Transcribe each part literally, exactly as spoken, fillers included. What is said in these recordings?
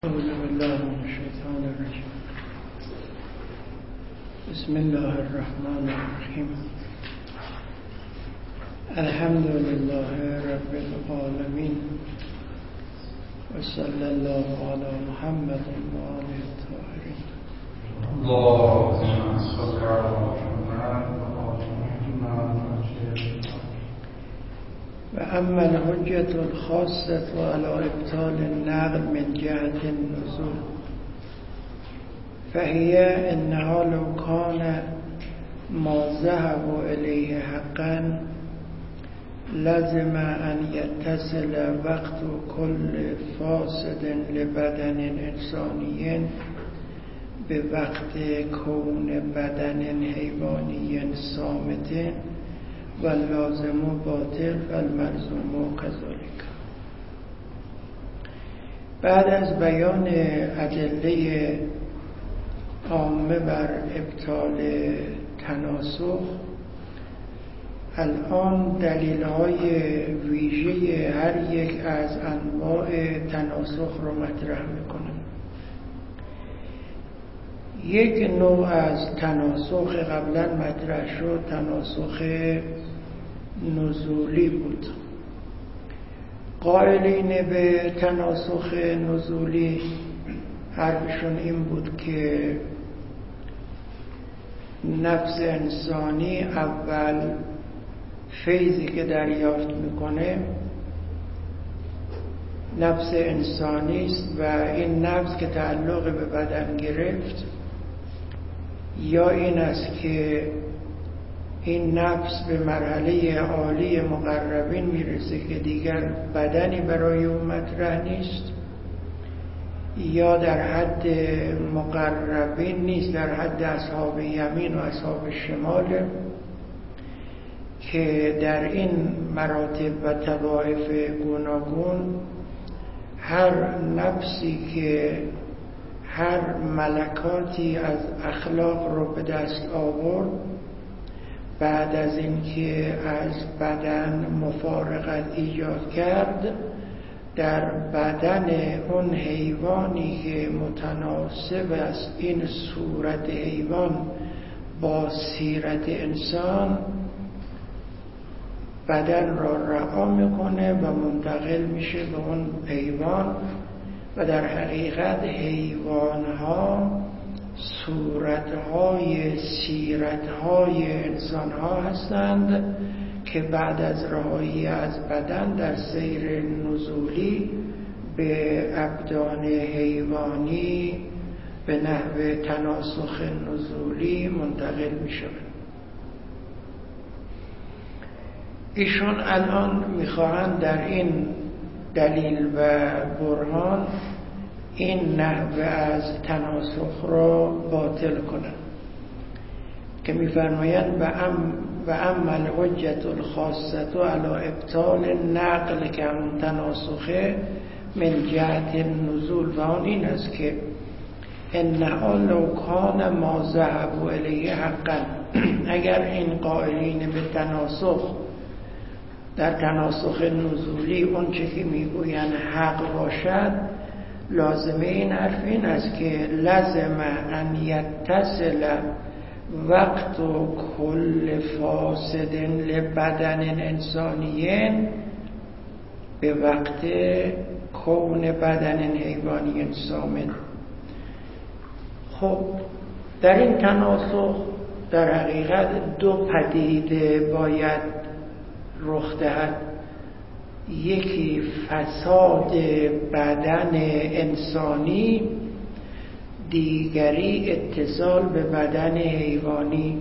أعوذ بالله من الشيطان الرجيم. بسم الله الرحمن الرحيم. الحمد لله رب العالمين وصلى الله على محمد وآله الطاهرين. اللهم صل على محمد وآل محمد. وأما الحجة الخاصة على إبطال النقل من جهة النزول فهي إنها لو كان ما ذهبوا إليه حقا لازم أن يتصل وقت كل فاسد لبدن إنساني بوقت كون بدن حيواني صامت واللازم باطل والملزوم كذلك. بعد از بیان ادله عامه بر ابطال تناسخ، الان دلیل‌های ویژه هر یک از انواع تناسخ رو مطرح می‌کنم. یک نوع از تناسخ قبلا مطرح شد، تناسخ نزولی بود. قائلین به تناسخ نزولی حرفشون این بود که نفس انسانی اول فیضی که دریافت میکنه نفس انسانی است و این نفس که تعلق به بدن گرفت، یا این است که این نفس به مرحله عالی مقربین میرسه که دیگر بدنی برای اون مطرح نیست، یا در حد مقربین نیست، در حد اصحاب یمین و اصحاب شمال، که در این مراتب و طوائف گوناگون هر نفسی که هر ملکاتی از اخلاق رو به دست آورد، بعد از اینکه از بدن مفارقت ایجاد کرد، در بدن اون حیوانی که متناسب است این صورت حیوان با سیرت انسان، بدن را رها میکنه و منتقل میشه به اون حیوان. و در حقیقت حیوانها صورتهای سیرتهای انسانها هستند که بعد از رهایی از بدن در سیر نزولی به ابدان حیوانی به نحو تناسخ نزولی منتقل می شود. ایشون الان میخواهند در این دلیل و برهان این نحوه از تناسخ را باطل کنند که می‌فرمایند و ام و اما الحجة الخاصة علی ابطال نقل که همون تناسخه من جهت النزول، و آن این است که انها لو کان ما ذهبوا الیه حقا، اگر این قائلین به تناسخ در تناسخ نزولی اون چه که میگوین حق باشد، لازمه این حرف این است که لازم ان یتصل وقت و کل فاسد لبدن انسانیین به وقت کون بدن حیوانی صامت. خب در این تناسخ در حقیقت دو پدیده باید رخ دهد. یکی فساد بدن انسانی، دیگری اتصال به بدن حیوانی.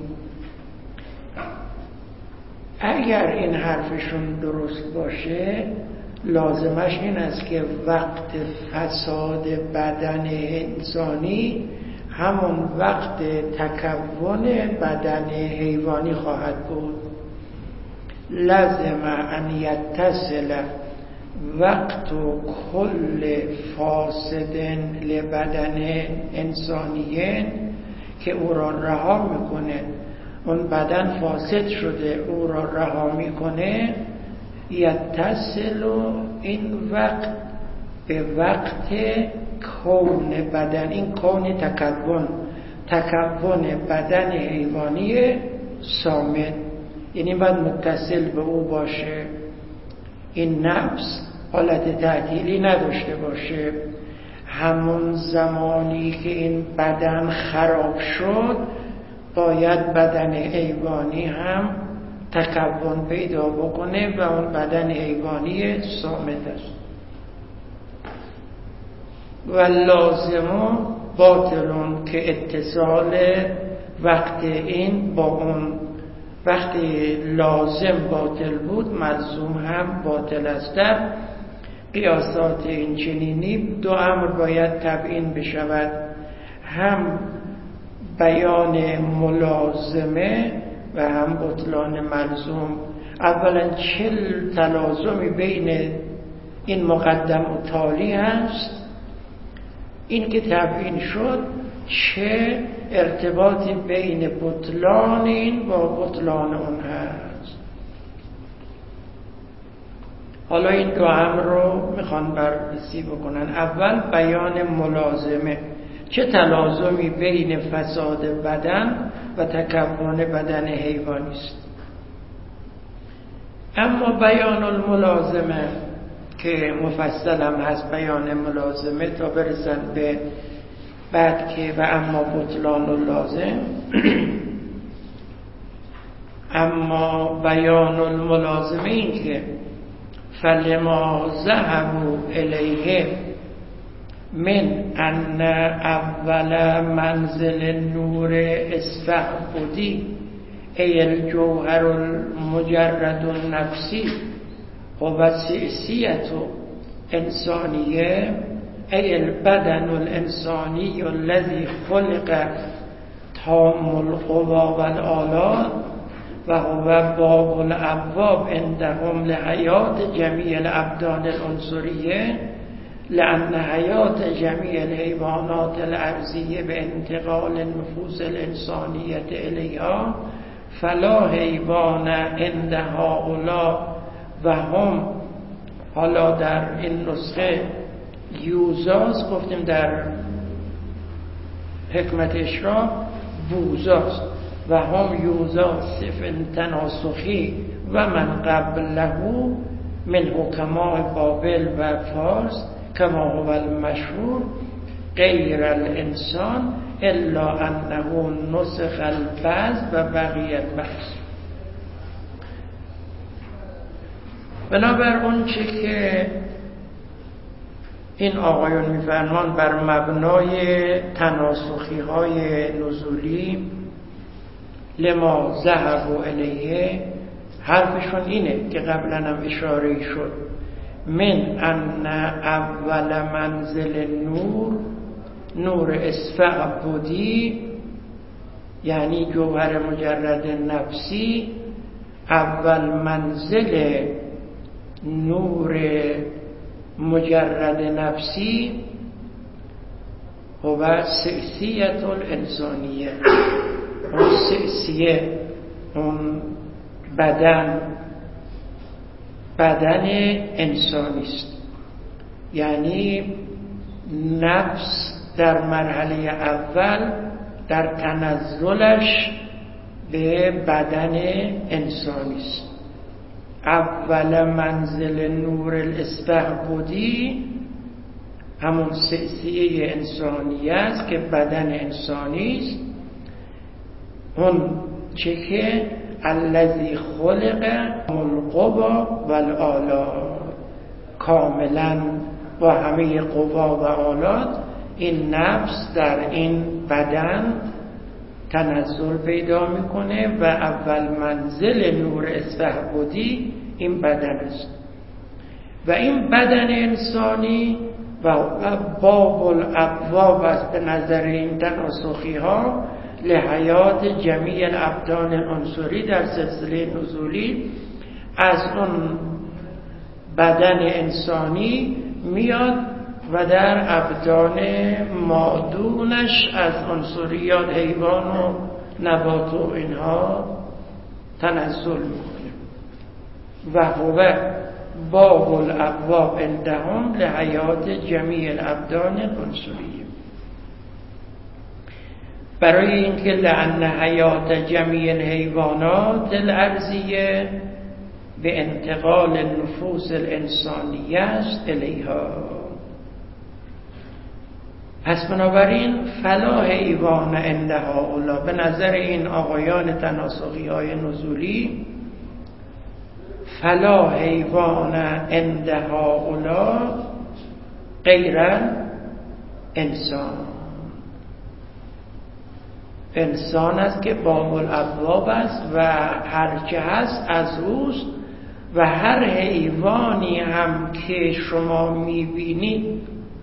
اگر این حرفشون درست باشه، لازمش این است که وقت فساد بدن انسانی همون وقت تکون بدن حیوانی خواهد بود. لازم ان یتصل وقت کل فاسد لبدن انسانیین، که او را رها میکنه، اون بدن فاسد شده او را رها میکنه، یتصل این وقت به وقت کون بدن، این کون تکون تکون بدن حیوانی صامت، یعنی باید متصل به او باشه، این نفس حالت تعطیلی نداشته باشه. همون زمانی که این بدن خراب شد باید بدن حیوانی هم تکون پیدا بکنه و اون بدن حیوانی صامت است. و لازم باطلون که اتصال وقت این با اون وقتی لازم باطل بود ملزوم هم باطل است. در قیاسات این چنینی دو امر باید تبیین بشود، هم بیان ملازمه و هم بطلان ملزوم. اولا چه تلازمی بین این مقدم و تالی هست، این که تبیین شد چه ارتباطی بین بطلان این با بطلان اون هست. حالا این دو امر رو میخوان بررسی بکنن. اول بیان ملازمه، چه تلازمی بین فساد بدن و تکون بدن حیوانی است. اما بیان الملازمه که مفصل هم هست، بیان ملازمه تا برسن به بعد که و اما بطلان و لازم. اما بیان الملازمه این که فلما ذهبوا الیه من ان اول منزل نور استعبدی ای الجوهر المجرد النفسی و سیسیت انسانیه ای البدن الانسانی الذي خلق تام القوا والآلات و هو باب الابواب عندهم لحیات جمیع الابدان العنصریه لأن حیات جمیع الحیوانات الارضیه به انتقال النفوس الانسانیه الیها فلا حیوان عند هؤلاء و هم. حالا در این نسخه یوزاست، گفتیم در حکمت اشراق بوزاست و هم یوزا صف تناسخی و من قبله من حکماء بابل و فارس کما هو المشهور غیر الانسان الا انه نسخ البعض و بقیه البعض. بنابر اون چه که این آقایون میفرمان بر مبنای تناسخی های نزولی لما ذهبوا الیه، حرفشون اینه که قبلا هم اشاره شد، من ان اول منزل نور نور استعبدی یعنی جوهر مجرد نفسی، اول منزل نور مجرد نفسی هو سعسیت الانسانیه، اون سعسیه اون بدن بدن انسانی است. یعنی نفس در مرحله اول در تنزلش به بدن انسانی است. اول منزل نور الاستعبدی همون سعسیه انسانی است که بدن انسانی است، اون چه که الذی خلق القوا والآلات، کاملا با همه قوا و آلات این نفس در این بدن تنزل پیدا میکنه و اول منزل نور استعبدی این بدن است و این بدن انسانی و باب الابواب است به نظر این تناسخی ها لحیات جمیع الابدان العنصری در سلسله نزولی از اون بدن انسانی میاد و در ابدان مادونش از عنصریات حیوان و نبات و اینها تنزل میکنه. و هو باب الابواب عندهم لحیات جمیع الابدان العنصریه. برای اینکه لأن حیات جمیع الحیوانات الارضیه به انتقال النفوس الانسانیه است الیها. پس بنابراین فلا حیوان عند هؤلاء، به نظر این آقایان تناسخی های نزولی، فلا حیوان عند هؤلاء غیر انسان. انسان است که باب الابواب است و هر که هست از اوست، و هر حیوانی هم که شما میبینید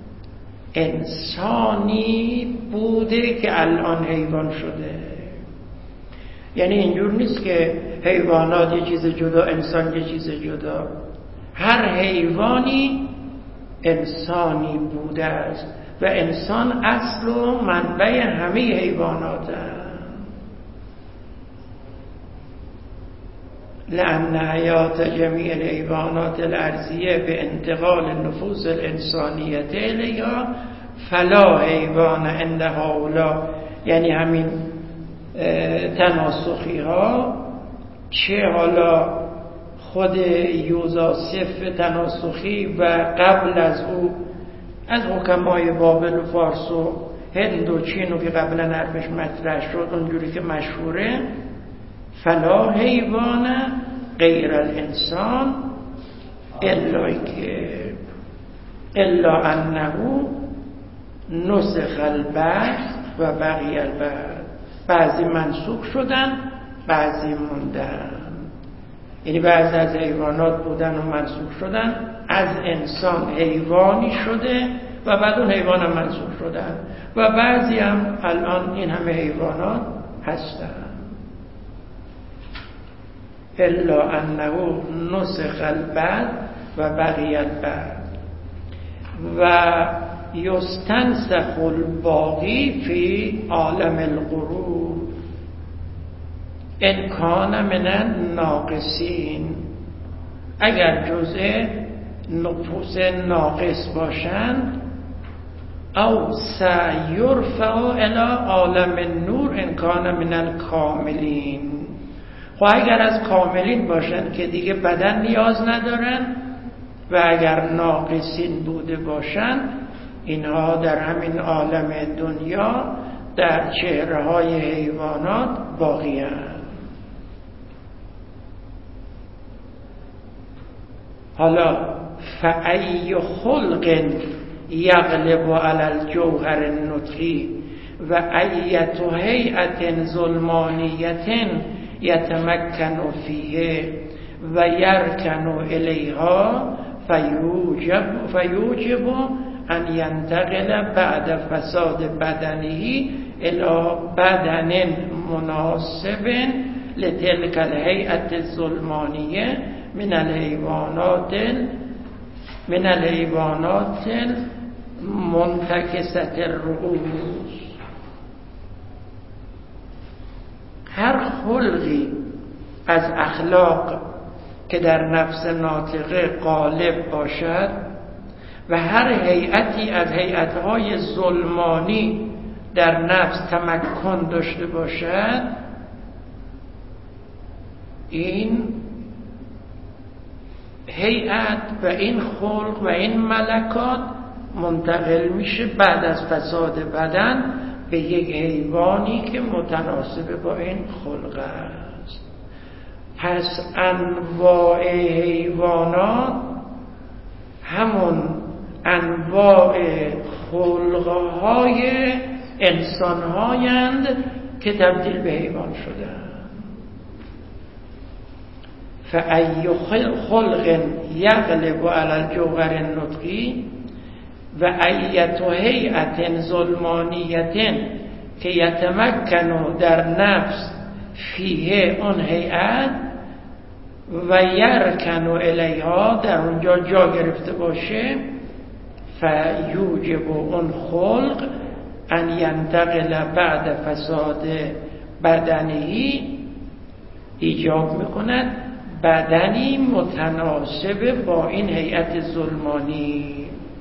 انسانی بوده که الان حیوان شده. یعنی اینجور نیست که حیوانات یه چیز جدا، انسان یه چیز جدا. هر حیوانی انسانی بوده است و انسان اصل و منبع همه حیوانات است. لأن حیات جمیع الحیوانات الارضیه به انتقال النفوس الانسانیه الیها فلا حیوان عند هؤلاء. یعنی همین تناسخی ها، چه حالا خود یوزاسف تناسخی و قبل از او از حکمای بابل و فارس و هند و چین و که قبلا حرفش مطرح شد، اونجوری که مشهوره، فلا حیوان غیر الانسان الا که الا انه نسخ البعث و بقی البعث. بعضی منسوخ شدن، بعضی موندن. یعنی بعضی از حیوانات بودن و منسوخ شدن، از انسان حیوانی شده و بعد اون حیوان هم منسوخ شدن، و بعضی هم الان این همه حیوانات هستن. الا انه نسخ البعث و بقی البعث و یستنسخ الباقی فی عالم الغرور ان کان من الناقصین. اگر جزء نفوس ناقص باشند، او سیرفع الی عالم النور ان کان من الکاملین. خب اگر از کاملین باشند که دیگه بدن نیاز ندارن، و اگر ناقصین بوده باشند، اینها در همین عالم دنیا در چهره های حیوانات باقی هستند. حالا فأی خلق یغلب علی الجوهر النطقی و ایت هیئت ظلمانیت یتمکن فیه و یرکن الیها فیوجب فیوجب ان ینتقل بعد فساد بدنه الی بدن مناسب لتلك الهیئت الظلمانیه من الحیوانات من الحیوانات منتکسة الرؤوس. هر خلقی از اخلاق که در نفس ناطقه غالب باشد و هر هیئتی از هیئت‌های ظلمانی در نفس تمکن داشته باشد، این هیئت و این خلق و این ملکات منتقل میشه بعد از فساد بدن به یک حیوانی که متناسب با این خلق است. پس انواع حیوانات همون انواع خلقهای انسانهایند که تبدیل به حیوان شدند. فأی خلق یغلب علی الجوهر النطقی و ایت هیئت ظلمانیت که یتمکن در نفس فیه اون هیئت و یرکن الیها در اونجا جا گرفته باشه، فیوجب اون خلق ان ینتقل بعد فساد بدنهی ایجاب میکند بدنی متناسب با این هیئت ظلمانی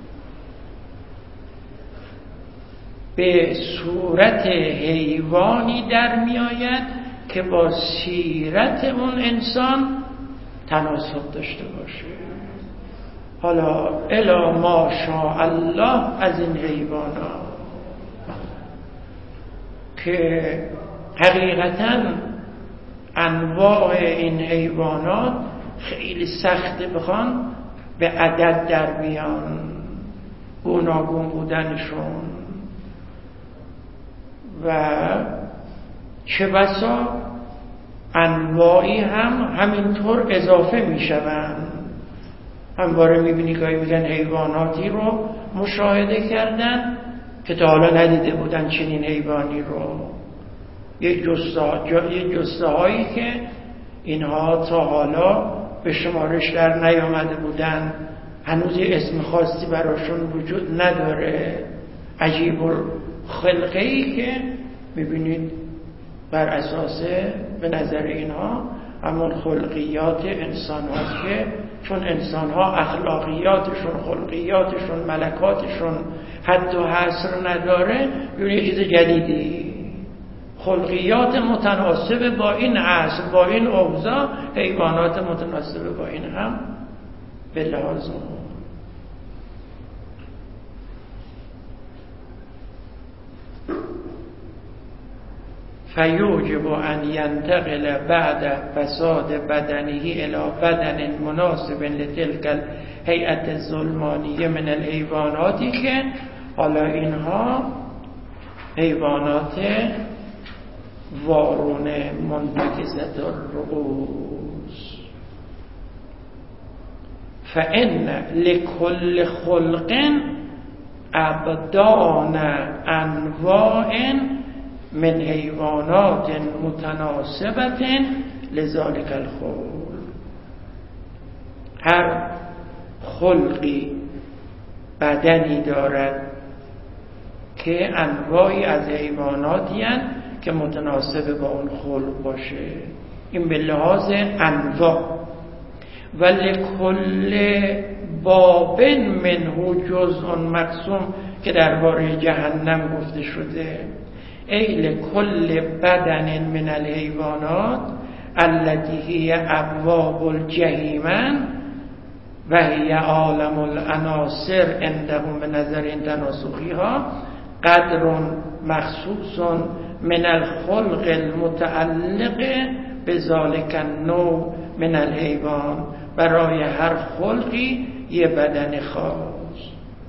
به صورت حیوانی در می آید که با سیرت اون انسان تناسب داشته باشه. حالا الا ما شاء الله از این حیوانات که حقیقتاً انواع این حیوانات خیلی سخته بخوان به عدد در بیان گوناگون بودنشون و چه بسا انواعی هم همینطور اضافه می شوند. همواره می بینی که میگن حیواناتی رو مشاهده کردن که تا حالا ندیده بودن چنین حیوانی رو. یک جسته یک جسته هایی که اینها تا حالا به شمارش در نیامده بودن، هنوز یه اسم خاصی براشون وجود نداره، عجیب الخلقه ای که میبینید بر اساس به نظر اینها همون خلقیات انسان هاست که چون انسان ها اخلاقیاتشون، خلقیاتشون، ملکاتشون حد و حصر نداره، یه چیز جدیدی، خلقیات متناسب با این عصر، با این اوضاع، حیوانات متناسب با این هم به لحاظ فیوجب ان ینتقل بعد فساد بدنه الى بدن مناسب لتلك الهیئت الظلمانیه من الحیواناتی که حالا اینها حیوانات وارون منتکسة الرؤوس فإن لكل خلق ابدان انواع من حیوانات متناسبة لذلك الخلق. هر خلقی بدنی دارد که انواعی از حیواناتی هستند که متناسب با اون خلق باشه. این به لحاظ انواع. و لکل باب منه جزء مقسوم که درباره جهنم گفته شده، ای لکل بدن من الحیوانات التي هي ابواب الجحیم و هی عالم العناصر عندهم به نظر این تناسخی ها قدر مخصوص من الخلق المتعلق بذلك النوع من الحیوان. برای هر خلقی یه بدن خاص.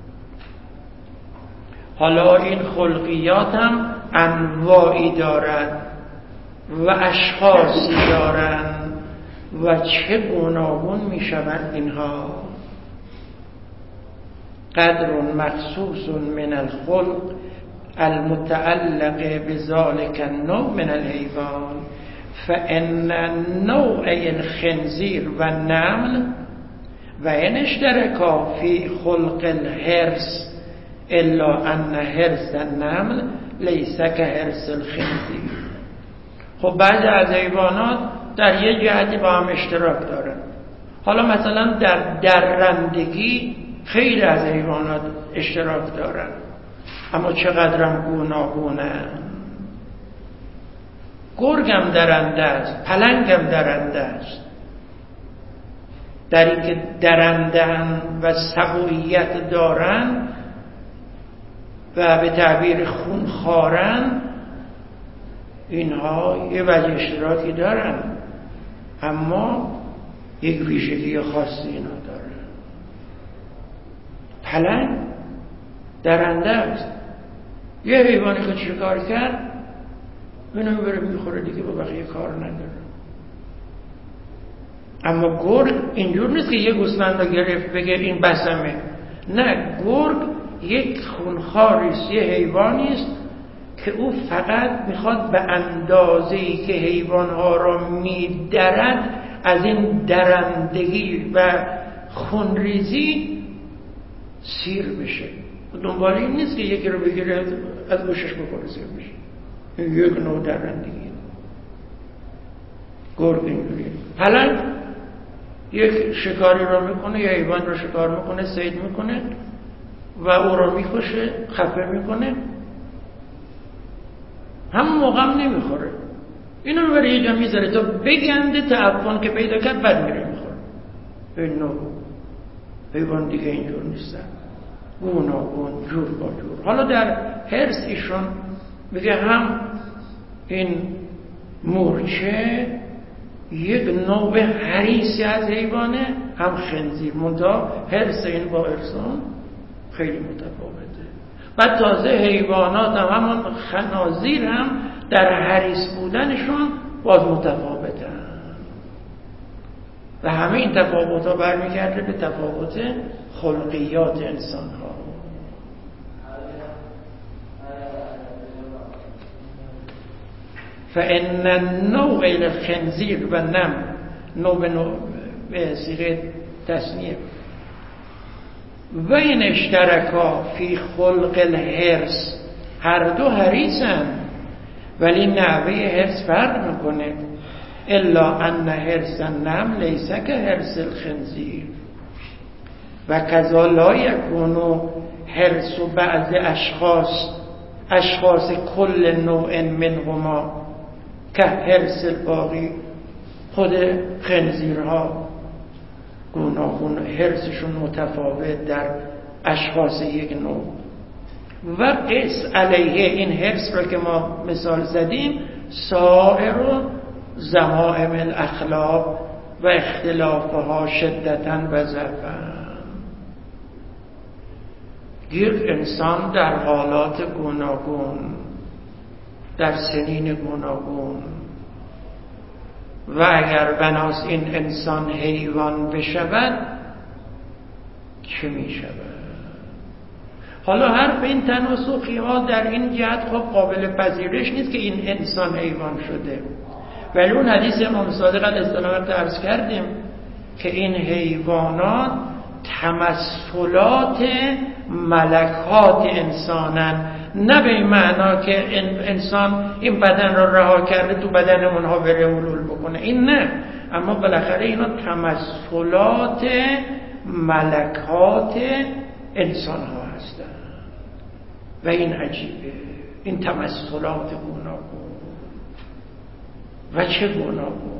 حالا این خلقیات هم انواعی دارد و اشخاصی دارند و چه گوناگون می شوند اینها. قدر مخصوص من الخلق المتعلق بذلك النوع من الحيوان فإن نوع الخنزير والنمل وإن اشتركا في خلق الحرص إلا أن حرص النمل ليس كحرص الخنزير. خب بعضی از حیوانات در یه جهتی با هم اشتراک دارن. حالا مثلا در درندگی خیلی از حیوانات اشتراک دارن، اما چقدرم گوناگونن. گرگم درنده است، پلنگم درنده است. در این که درندن و سبویت دارن و به تعبیر خونخوارن، اینها یه وجه اشتراکی دارن، اما یک ویژگی خاصی اینا دارن. پلنگ درنده است، یه حیوانی که شکار کرد اینو میبره میخوره، دیگه با بقیه کار نداره. اما گرگ اینجور نیست که یه گوسفند رو گرفت بگه این بسمه. نه، گرگ یک خونخواریست، یه حیوانیست که او فقط میخواد به اندازه‌ای که حیوانها را میدرد از این درندگی و خونریزی سیر بشه. دنبال این نیست که یکی رو بگیره از گوشش بکنه سیر بشه. این یک نوع درندگی. گرگ اینجوریه. پلنگ یک شکاری رو میکنه یا حیوان رو شکار میکنه، صید میکنه و او رو میکشه، خفه میکنه، همون موقع هم نمیخوره، اینو میبره یه جا میذاره تا بگنده، تعفن که پیدا کرد بعد میره میخوره. این نوع حیوان دیگه اینجور نیستن، گوناگون، جور با جور. حالا در حرص ایشون میگه هم این مورچه یک نوع حریصی از حیوانه، هم خنزیر، منتها حرص این با حرصون خیلی متفاوته. بعد تازه حیوانات هم همون خنازیر هم در حریص بودنشون باز متفاوتن و همه این تفاوت ها برمیگرده به تفاوت خلقیات انسان ها. فإن النوع الخنزیر و نم نوع به نوع به صيغه تثنیه و این اشترکا فی خلق الحرص، هر دو حریصن ولی نحوه حرص فرق میکنه. الا ان حرص النم لیس که حرص الخنزیر و کذا لا یکون حرص بعض اشخاص اشخاص کل نوع منهما که حرص الباقی. خود خنزیرها گوناگون حرصشون متفاوت در اشخاص یک نوع. و قس علیه، این حرص رو که ما مثال زدیم، سائر ضمائم الاخلاق و اختلافها شدتاً و ضعفاً. یک انسان در حالات گوناگون، در سنین گوناگون، و اگر بناس این انسان حیوان بشود چه می شود؟ حالا حرف این تناسخی ها در این جهت خب قابل پذیرش نیست که این انسان حیوان شده، ولی اون حدیث امام صادق علیه السلام رو عرض کردیم که این حیوانات تمثلات ملکات انسانن، نه به این معنا که انسان این بدن را رها کرده تو بدن اونها بره حلول بکنه، این نه، اما بالاخره اینا تمثلات ملکات انسان ها هستن و این عجیبه، این تمثلات گوناگون و چه گوناگون.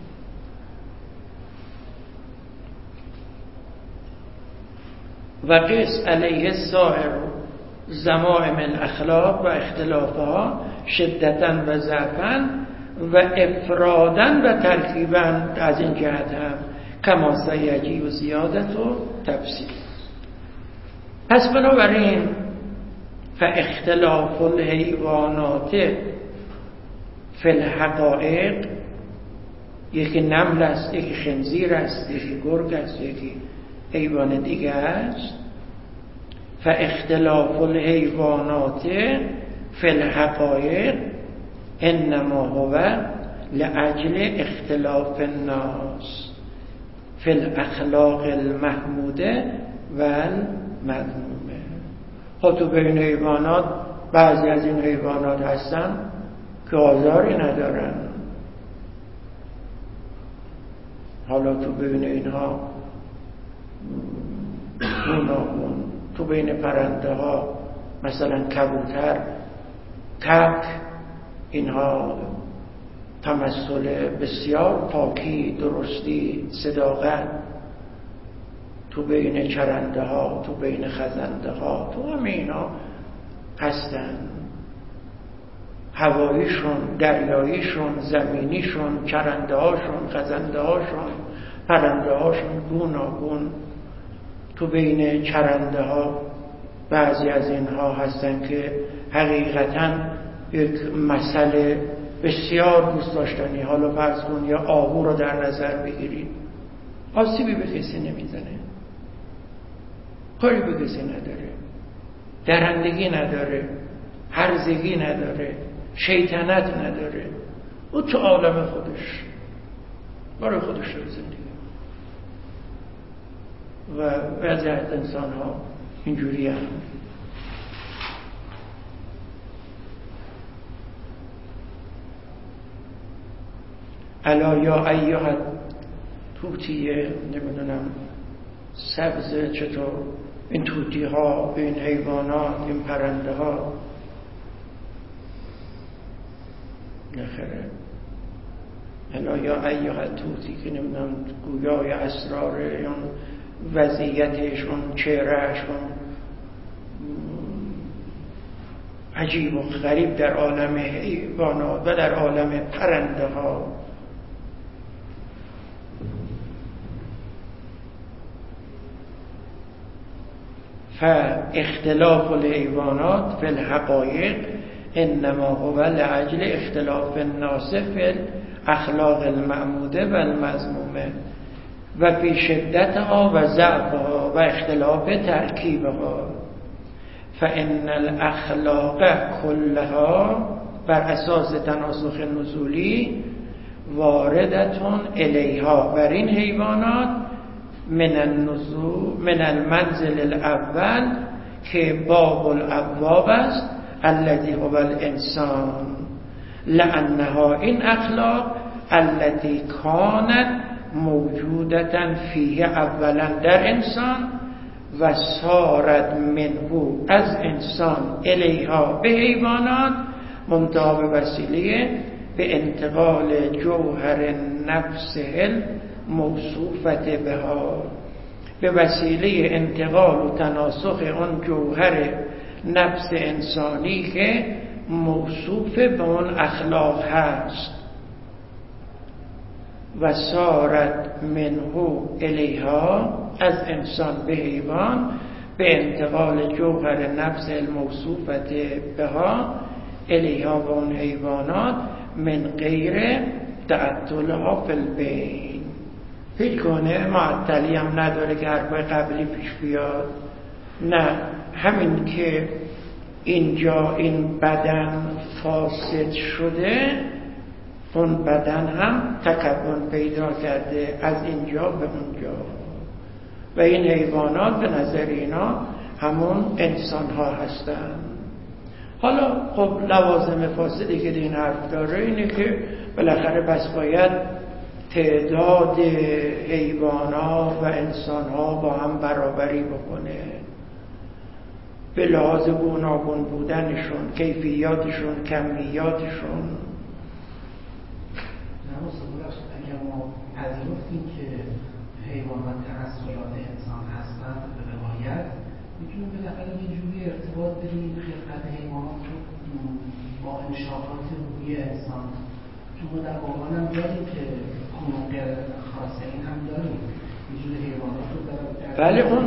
و قس علیه سائر ضمائم الاخلاق و اختلافها شدتاً و ضعفاً و افراداً و ترکیباً، از این جهت هم کما سیجی و زیادت و تفسیر. پس بنابراین فاختلاف الحیوانات فی الحقائق، یکی نمل است، یکی خنزیر است، یکی گرگ است، یکی حیوان دیگه است. فاختلاف الحیوانات فی الحقائق انما هو لاجل اختلاف الناس فی الاخلاق المحموده و المذمومه. خب تو بین حیوانات بعضی از این حیوانات هستن که آزاری ندارن، حالا تو بین اینها گوناگون، تو بین پرنده ها مثلا کبوتر، کبک، اینها تمثل بسیار پاکی، درستی، صداقت. تو بین چرنده ها، تو بین خزنده ها، تو همه اینا هستن، هواییشون، دریاییشون، زمینیشون، چرنده هاشون، خزنده هاشون، پرنده هاشون گوناگون. تو بین چرنده ها بعضی از اینها هستن که حقیقتاً یک مسئله بسیار دوست داشتنی، حالا فرض کن یا آهو رو در نظر بگیرید، آسیبی به کسی نمیزنه، کاری به کسی نداره، درندگی نداره، هرزگی نداره، شیطنت نداره، او تو عالم خودش برای خودش داره زندگی. و بعضی از انسان ها اینجوری هم. الا یا ایها، توتیه، نمیدونم سبزه، چطور این توتی ها، این حیوانات، این پرنده ها نخره الا یا ایها توتی که نمیدونم گویای اسرار اون وضعیتش، اون چهرهش، اون عجیب و غریب در عالم حیوانات و در عالم پرنده ها. فاختلاف الحیوانات فی الحقایق انما هو لعجل اختلاف الناس فی الاخلاق المعموده و المذمومه و فی شدتها و ضعفها و اختلاف ترکیبها. فان الاخلاق کلها بر اساس تناسخ نزولی واردتون الیها، بر این حیوانات من النزول من المنزل الاول که باب الابواب است الذي هو الانسان، لانها این اخلاق التي كانت موجودة فيه اولا در انسان و صارت منه از انسان الیها به حیوانات منتها به وسیله به انتقال جوهر نفسه موصوفت بها، به وسیله انتقال و تناسخ اون جوهر نفس انسانی که موصوف به اون اخلاق هست. و صارت منه الیها از انسان به حیوان به انتقال جوهر نفس الموصوفت بها الیها و اون حیوانات من غیر تعطلها فی البین، هیچ گونه معطلی هم نداره که حرفای قبلی پیش بیاد. نه، همین که اینجا این بدن فاسد شده، اون بدن هم تکون پیدا کرده از اینجا به اونجا و این حیوانات به نظر اینا همون انسان ها هستن. حالا خب لوازم فاسدی که این حرف داره اینه که بالاخره بس باید تعداد حیوانات و انسان ها با هم برابری بکنه به لحاظ گوناگون بودنشون، کیفیاتشون، کمیاتشون. اگر ما پذیرفتیم که حیوانات تناسلات انسان هستند به روایت، میتونیم بالاخره یه جوری ارتباط بدیم خلقت حیوانات رو با انشاءات روحی انسان، چون ما در قرآن هم داریم که خلق خاصه این هم داریم یه جوری حیوانات رو داریم. بله، اون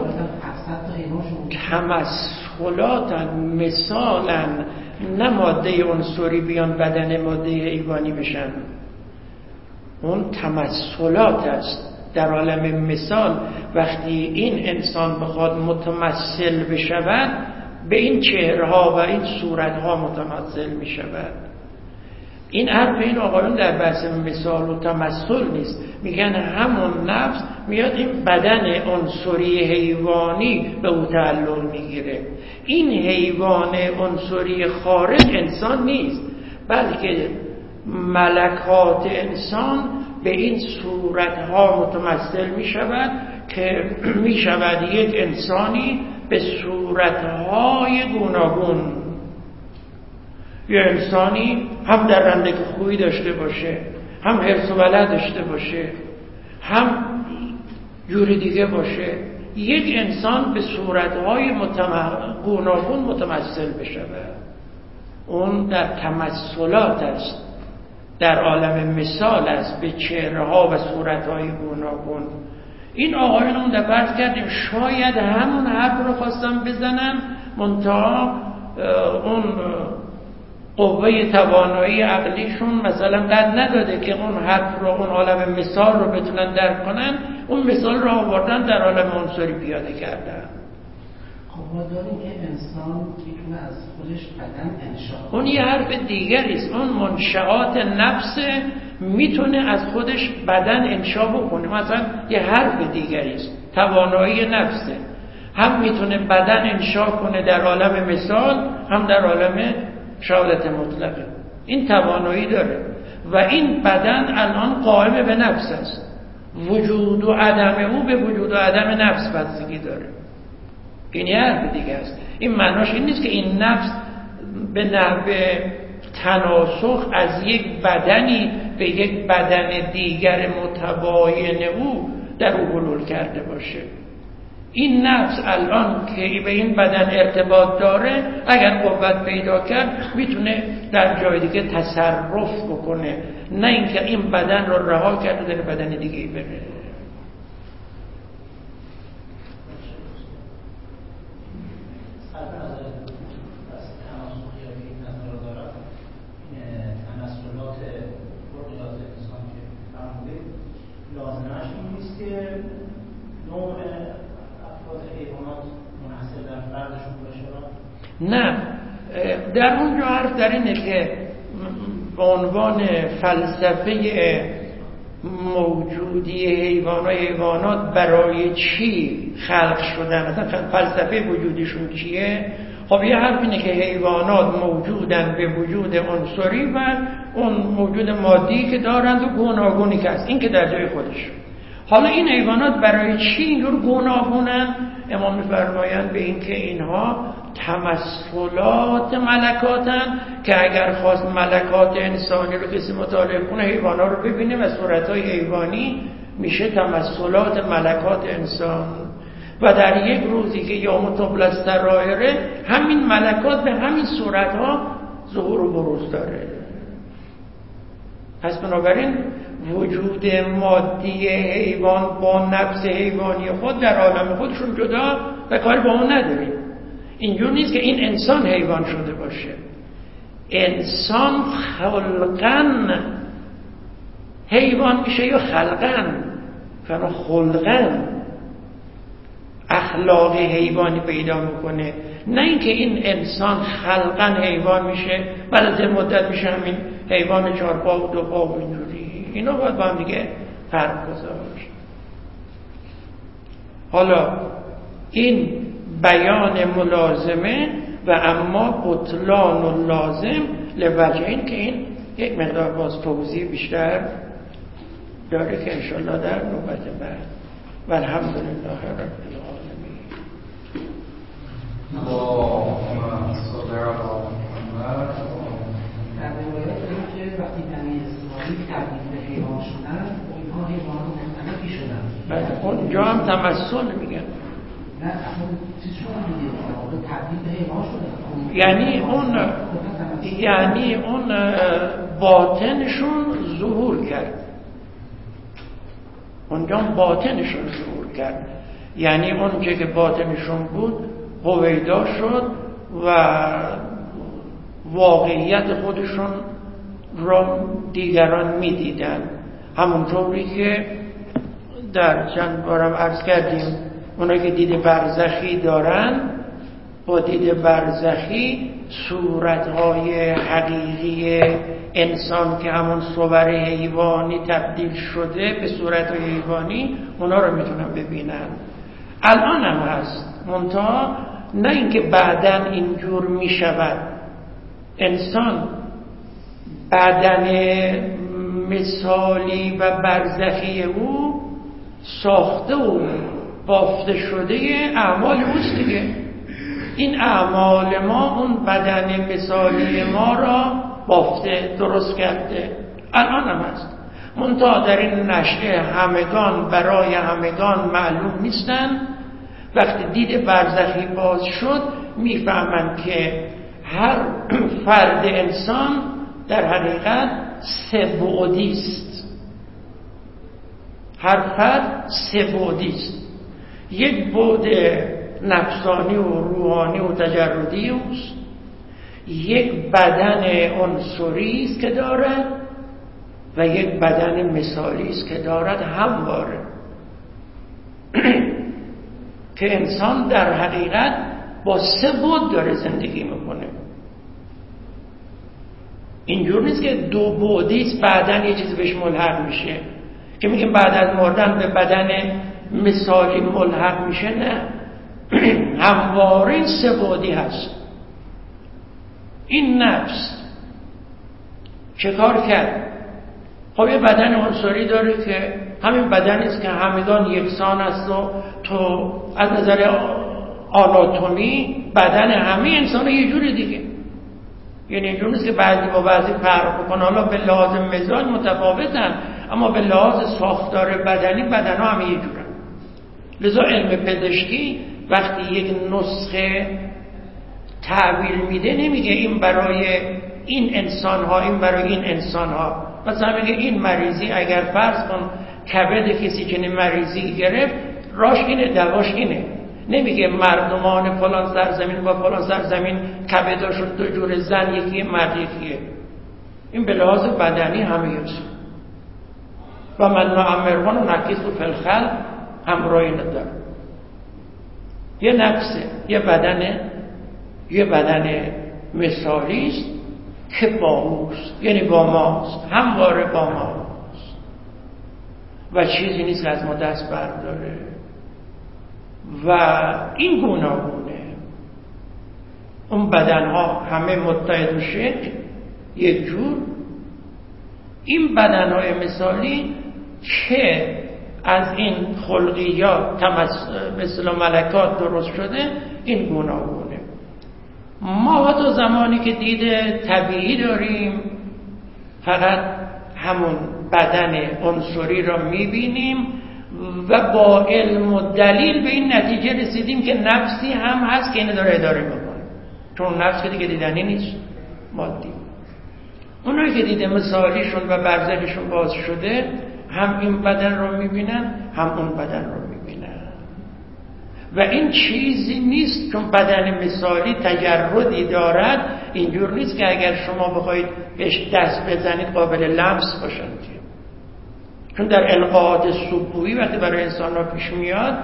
تمثلاتن، مثالن، نه ماده عنصری بیان بدن ماده حیوانی بشن. اون تمثلات است در عالم مثال. وقتی این انسان بخواد متمثل بشود به این چهرها و این صورتها متمثل می شود. این حرف این آقایون در بحث مثال و تمثل نیست، میگن همون نفس میاد این بدن عنصری حیوانی به او تعلق میگیره. این حیوان عنصری خارج انسان نیست، بلکه ملکات انسان به این صورتها متمثل می شود که می شود یک انسانی به صورتهای گوناگون. یه انسانی هم در رندگی خوبی داشته باشه، هم حرص و ولع داشته باشه، هم جوری دیگه باشه. یک انسان به صورتهای متم... گوناگون متمثل بشود. اون در تمثلات است، در عالم مثال است، به چهره‌ها و صورت‌های گوناگون. این آقایون اون دفعه عرض کردیم شاید همون حرف رو خواستم بزنن، منتها اون قوه توانایی عقلیشون مثلا قد نداده که اون حرف رو، اون عالم مثال رو بتونن درک کنن. اون مثال رو آوردن در عالم عنصری پیاده کردن. خب ما داریم که انسان میتونه از خودش بدن انشاء کنه. اون یه حرف دیگری است. اون منشآت نفس میتونه از خودش بدن انشاء بکنه. مثلا یه حرف دیگری است، توانایی نفسه. هم میتونه بدن انشاء کنه در عالم مثال، هم در عالم شهادت مطلقه. این توانایی داره و این بدن الان قائم به نفس است. وجود و عدم او به وجود و عدم نفس بستگی داره. این یه حرف دیگه است. این معناش این نیست که این نفس به نحو تناسخ از یک بدنی به یک بدن دیگر متباین او در او حلول کرده باشه. این نفس الان که به این بدن ارتباط داره، اگر قوت پیدا کرد میتونه در جای دیگه تصرف بکنه، نه اینکه این بدن رو رها کرده در بدن دیگه بره. نه، در اونجا حرف در اینه که به عنوان فلسفه موجودی حیوان و حیوانات برای چی خلق شدن، مثلا فلسفه وجودیشون چیه؟ خب یه حرف اینه که حیوانات موجودن به وجود عنصری و اون موجود مادی که دارند و گوناگونی که هست، این که در جای خودش. حالا این حیوانات برای چی اینجور گوناگونن؟ امام می‌فرمایند به این که اینها تمثلات ملکاتن که اگر خواست ملکات انسانی رو کسی مطالعه کنه، حیوانات رو ببینه و صورت‌های حیوانی میشه تمثلات ملکات انسان. و در یک روزی که یوم تبلی السرائر، همین ملکات به همین صورت‌ها ظهور و بروز داره. پس بنابراین وجود مادی حیوان با نفس حیوانی خود در عالم خودشون جدا و کاری با اون نداریم. اینجور نیست که این انسان حیوان شده باشه. انسان خلقن حیوان میشه یا خلقن، فنا خلقن اخلاق حیوانی پیدا میکنه، نه اینکه این انسان خلقن حیوان میشه بعد از مدت میشه همین حیوان چهار پا و دو پا و اینجوری. اینا باید با هم دیگه فرق گذاشت. حالا این بیان ملازمه و اما بطلان و لازم لوجه این که این یک مقدار باز توضیح بیشتر داره که انشالله در نوبت بعد. و الحمدلله رب العالمین. اللهم صل علی محمد. در روایت داریم که وقتی بنی اسرائیل تبدیل به حیوان شدن، اونها حیوانات مختلفی شدن. بله، اونجا هم تمثل میگن. نه اصلا چیز شما میگه تبدیل به حیوان شدن، یعنی اون یعنی اون باطنشون ظهور کرد، اونجا باطنشون ظهور کرد، یعنی اون که باطنشون بود هویدا شد و واقعیت خودشون را دیگران میدیدن. همونطوری که در چند بارم عرض کردیم اونایی که دید برزخی دارن با دید برزخی صورتهای حقیقی انسان که همون صور حیوانی تبدیل شده به صورتهای حیوانی، اونا رو میتونن ببینن. الان هم هست، منتها نه اینکه بعدن اینجور میشود. انسان بدن مثالی و برزخی او ساخته و بافته شده اعمال اوست دیگه. این اعمال ما اون بدن مثالی ما را بافته درست کرده. الان هم هست، منتها در این نشأه همگان برای همگان معلوم نیستن. وقتی دید برزخی باز شد میفهمند که هر فرد انسان در حقیقت سه بعدی است. هر فرد سه بعدی است. یک بعد نفسانی و روحانی و تجردی است، یک بدن عنصری است که دارد و یک بدن مثالی است که دارد همواره. که انسان در حقیقت با سه بعد داره زندگی میکنه. اینجور نیست که دو بعدی است بعدن یه چیز بهش ملحق میشه که میگیم بعد از مردن به بدن مثالی ملحق میشه. نه، همواره این سه بعدی هست. این نفس چه کار کرد؟ خب یه بدن عنصری داره که همین بدنی است که همگان یکسان است و تو از نظر آناتومی بدن همه انسان یه جوری دیگه، یعنی اینجور نیست که بعضی با بعضی فرق بکنه. حالا به لحاظ مزاج متفاوتن اما به لحاظ ساختار بدنی بدن ها همه یه جورن. لذا علم پزشکی وقتی یک نسخه تعبیر میده نمیگه این برای این انسان ها این برای این انسان ها. مثلا میگه این مریضی اگر فرض کن کبد کسی چنین مریضی گرفت راش اینه دواش اینه. نمیگه مردمان فلان سرزمین با فلان سرزمین کبداشون دو جور، زن یکیه مرد یکیه. این به لحاظ بدنی همه یکسان. و من نعمرهن نکث فی الخلق همراهی نداره. یه نفسه، یه بدنه، یه بدن مثالی است که با اوست، یعنی با ماست، همواره با ماست و چیزی نیست که از ما دست برداره. و این گوناگونه اون بدنها همه متحد و شکل یک جور، این بدنهای مثالی که از این خلقیات مثل ملکات درست شده این گوناگونه. ما تا زمانی که دید طبیعی داریم فقط همون بدن عنصری را میبینیم و با علم و دلیل به این نتیجه رسیدیم که نفسی هم هست که اینو داره اداره میکنه، چون نفس که دیگه دیدنی نیست، مادی. اونایی که دیده مثالیشون و برزخشون باز شده هم این بدن رو میبینن هم اون بدن رو میبینن و این چیزی نیست، چون بدن مثالی تجردی دارد. اینجور نیست که اگر شما بخواید بهش دست بزنید قابل لمس باشند، چون در القاءات سبوعی وقتی برای انسان ها پیش میاد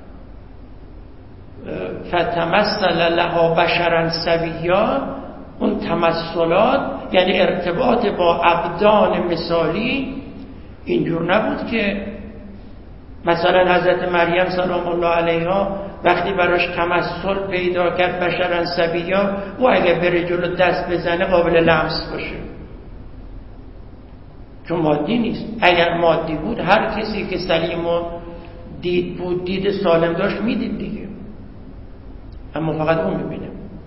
فتمثل لها بشرا سویا، اون تمثلات یعنی ارتباط با ابدان مثالی اینجور نبود که مثلا حضرت مریم سلام الله علیها وقتی براش تمثل پیدا کرد بشرا سویا، او اگه بره جلو دست بزنه قابل لمس باشه، چون مادی نیست. اگر مادی بود هر کسی که سلیم و دید بود، دید سالم داشت میدید دیگه، اما فقط اون میبینه.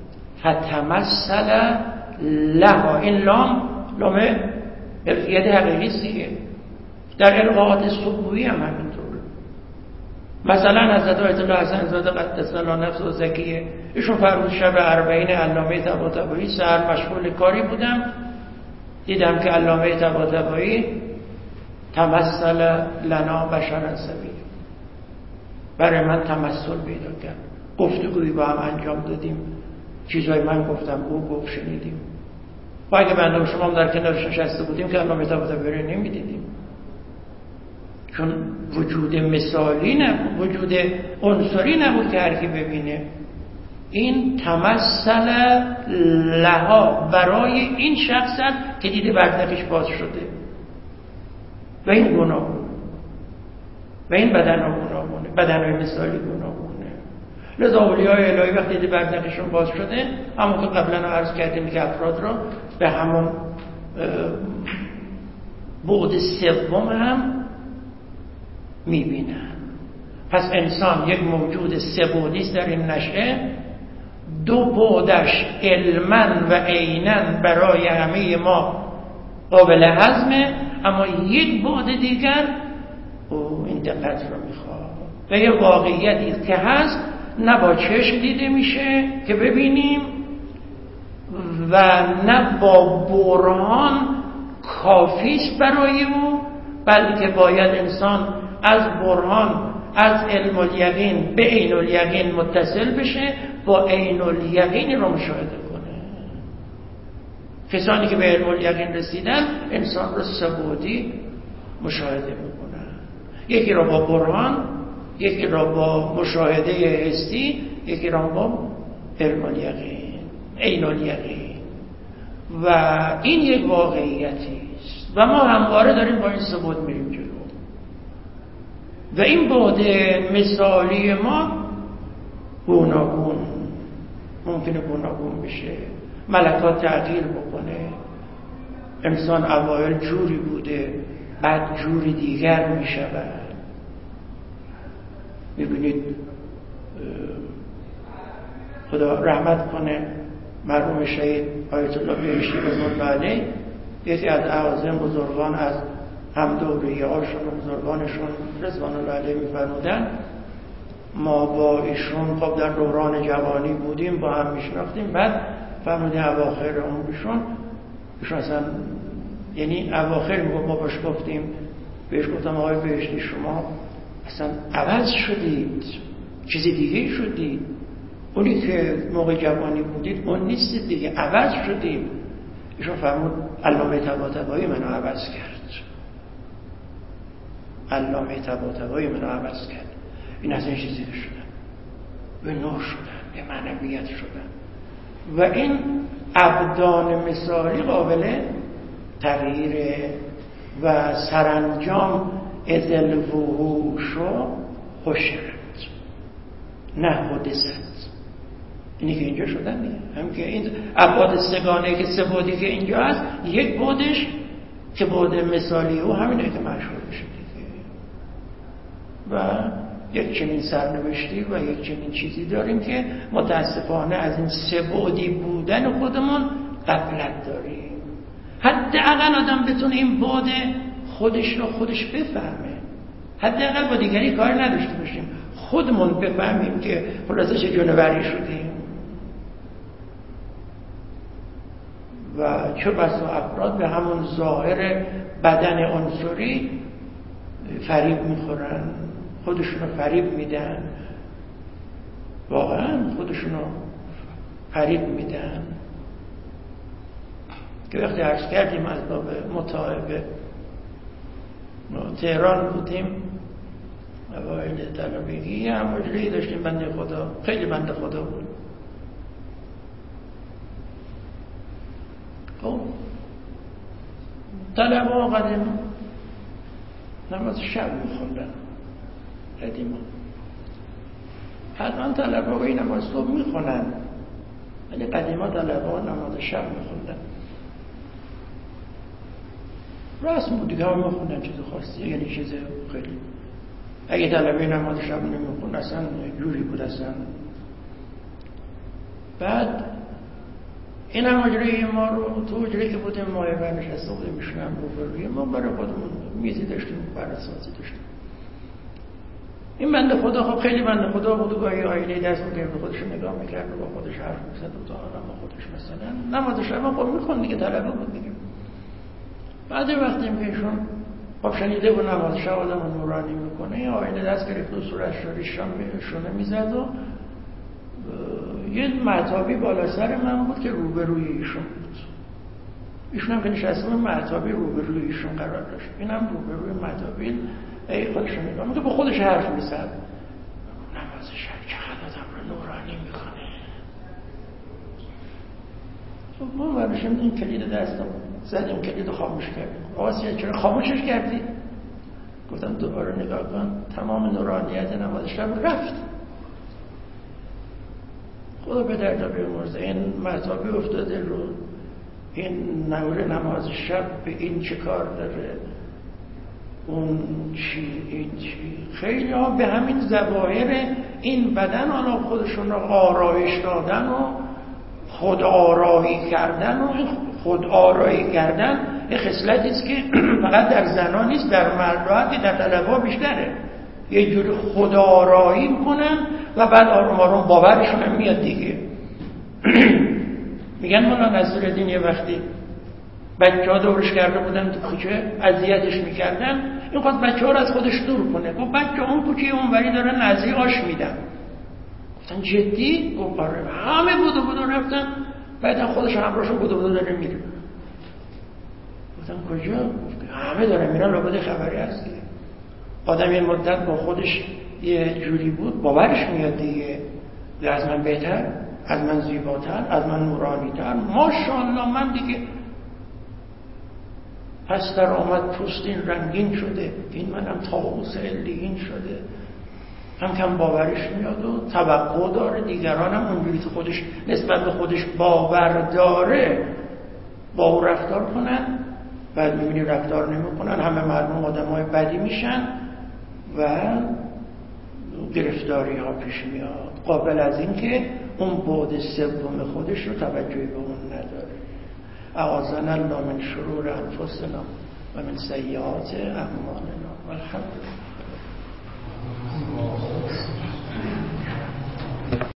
فتمثل لها، این لام لام ملکیت حقیقی سیه. در القاءات سبوعی هم همینطور. مثلا حضرت آیت الله حسن زاده قدس الله نفس و زکیه، ایشون فرمود شب اربعین علامه طباطبایی سحر مشغول کاری بودم، دیدم که علامه طباطبایی تمثل لنا بشرا سویا، برای من تمثل پیدا کرد. گفتگویی با هم انجام دادیم، چیزای من گفتم او گفت شنیدیم. و اگه بنده و شما در کنارش نشسته بودیم که علامه طباطبایی نمیدیدیم، چون وجود مثالی نبود، وجود عنصری نبود که هر کی ببینه. این تمثل لها برای این شخص که دیده برزخش باز شده و این گناهونه و این بدن ها گناهونه، بدن های مثالی گناهونه. لذا اولیای الهی وقتی دیده برزخشون باز شده، همون که قبلا عرض کردیم که افراد را به همون بعد سوم هم میبینن. پس انسان یک موجود سه‌بعدی است در این نشأه، دو بعدش علما و عینا برای همه ما قابل هضمه، اما یک بعد دیگر او این دقت رو میخواد و یه واقعیتی که هست نه با چشم دیده میشه که ببینیم و نه با برهان کافیست برای او، بلکه باید انسان از برهان، از علم الیقین به عین الیقین متصل بشه، با عین الیقین رو مشاهده کنه. کسانی که به علم الیقین رسیدن انسان رو سه‌بعدی مشاهده میکنن، یکی رو با برهان، یکی رو با مشاهده حسی، یکی رو با علم الیقین، عین الیقین. و این یک واقعیتی است و ما همواره داریم با این سه‌بعد میریم جلو. و این بعد مثالی ما گوناگون ممکنه گوناگون بشه، ملکات تغییر بکنه، انسان اوایل جوری بوده بعد جوری دیگر می شود. می بینید خدا رحمت کنه مرحوم شهید آیت الله بهشتی رضوان الله علیه، یکی از اعظم بزرگان از هم دوره هاشون و بزرگانشون رضوان الله علیه می‌فرمودن ما با ایشون خب در دوران جوانی بودیم، با هم میشناختیم. بعد فرمودن اواخر عمرشون ایشون اصلا یعنی اواخر ما باش گفتیم بهش گفتم آقای بهشتی شما اصلا عوض شدید، چیزی دیگه شدید، اونی که موقع جوانی بودید اون نیستید دیگه، عوض شدید. ایشون فرمود علامه طباطبایی منو عوض کرد، علامه طباطبایی منو عوض کرد. این از این چیزی شدن، به نور شدن، به معنویت شدن و این ابدان مثالی قابل تغییره و سرانجام ازل وحوش و حشرت نه حدثت. اینی که اینجا شدن دیگه، هم که این ابعاد سگانه که سه بعدی که اینجا هست، یک بعدش که بعد مثالی او همینه که مشهور میشه دیگه و یک چنین سرنوشتی و یک چنین چیزی داریم که متاسفانه از این سه بعدی بودن خودمون غفلت داریم. حداقل آدم بتونه این بعد خودش رو خودش بفهمه، حداقل با دیگری کار نداشته باشیم، خودمون بفهمیم که خلاصه چه جونوری شدیم. و چه بسا افراد به همون ظاهر بدن عنصری فریب میخورن، خودشونو فریب میدن، واقعا خودشونو فریب میدن. که وقتی عرض کردیم از باب متاعبه تهران بودیم اوایل طلبگی، هم مجری داشتیم بنده خدا، خیلی بنده خدا بود. خب طلبا قدیم نماز شب میخوندن، قدیما الان طلبا به این نماز صبح میخونن، ولی قدیما طلبا نماز شب میخوندن. رسم بود دیگه، هم میخوندن چیز خاصی، یعنی چیز خیلی. اگه طلبه نماز شب نمیخوند اصلا جوری بود اصلا. بعد این هم حجره ما رو تو حجره که بودیم ما یه نشسته بودیم میشونم روبروی ما، برای خودمون میزی داشتیم، براسازی داشتیم. این بنده خدا خب خیلی بنده خدا بود و گاهی آینه دست میگرد به خودش نگاه میکرد و با خودش حرف میزد و تا آدم با خودش مثلا نماز شب خب میخوند دیگه، طلبه بود دیگه. بعد وقتی که ایشون خب شنیده بود نماز شب آدم رو نورانی میکنه، یه آینه دست گرفت و صورتش رو ریشان شونه میزد و یه مهتابی بالا سر من بود که روبروی ایشون بود. ایشون هم که نشسته بود مهتابی روبروی ایشون قرار داشت، این هم روبروی مهتابی ای خودش رو نگاه میکنه، با خودش حرف میزد. نماز شب چقدر آدم رو نورانی میکنه. خب ما برشیم این کلید دستم زدیم، کلید رو خاموش کردیم. آسیا چرا خاموشش کردی؟ گفتم دوباره نگاه کن، تمام نورانیت نماز شب رفت. خدا به درد بیامرزه، این مطابی افتاده رو این نور نماز شب به این چه کار داره، اون چی این چی. خیلی ها به همین ظواهر این بدن حالا خودشون رو آرایش دادن و خود آرایی کردن و خود آرایی کردن یه خصلتی است که فقط در زنان نیست، در مردها که در طلبها بیشتره. یه جوری خود آرایی میکنن و بعد آروم آروم باورشون هم میاد دیگه. میگن مولا نصرالدین یه وقتی بچه ها دورش کرده بودن تو کوچه اذیتش میکردن، این خواست بچه ها رو از خودش دور کنه. گفت بچه اون کوچه اون وری دارن نزدی آش میدن. گفتن جدی؟ گفت آره. همه بودو بودو رفتن، بعد خودش همراهشون بودو بودو داره میره. گفتن کجا؟ همه داره میرن، لابد خبری هست دیگه. آدم یه مدت با خودش یه جوری بود، باورش میاد دیگه، از من بهتر، از من زیباتر، از من نورانی‌تر، ماشاءالله من دیگه پس در آمد پوستین رنگین شده، این منم طاووس علیین شده. هم کم باورش میاد و توقع داره دیگران هم اونجوری که خودش نسبت به خودش باور داره با او رفتار کنن بعد میبینی رفتار نمیکنن، همه مردم آدم های بدی میشن و گرفتاری ها پیش میاد، قابل از این که اون بعد سوم خودش رو توجهی به اون نداره. اعاذنا الله من شرور انفسنا و من سیئات اعمالنا. الحمدلله.